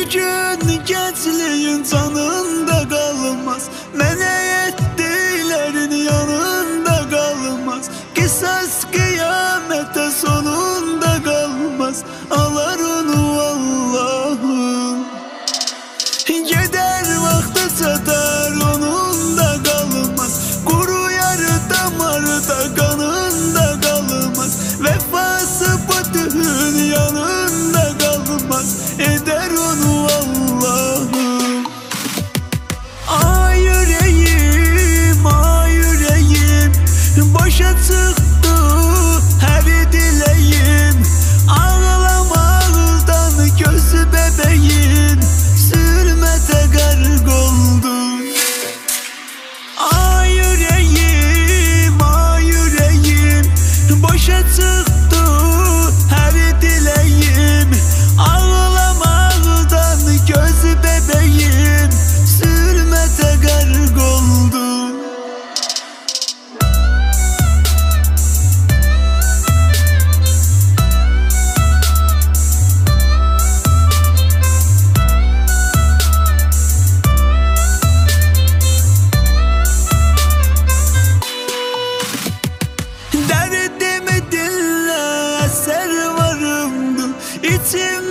gün gençliğin canında kalmaz. Mene ettilerin yanında kalmaz. Kısas kıyamette sonunda kalmaz. Alar onu Allah'ım. Gider vakti çatar onun da kalmaz. Kuruyar damarda kanında kalmaz. Vefası batın yanında kalmaz. Eder onu Allah'ım. Ay yüreğim, ay yüreğim, boşa çıktı her dileğim. Ağlamaktan gözü bebeğin zulmete gark oldu. Ay yüreğim, ay yüreğim, boşa çıktı her dileğim. Ağlamaktan gözü bebeğim zulmete gark oldu. Derdimi dinle, eser varımdı İçim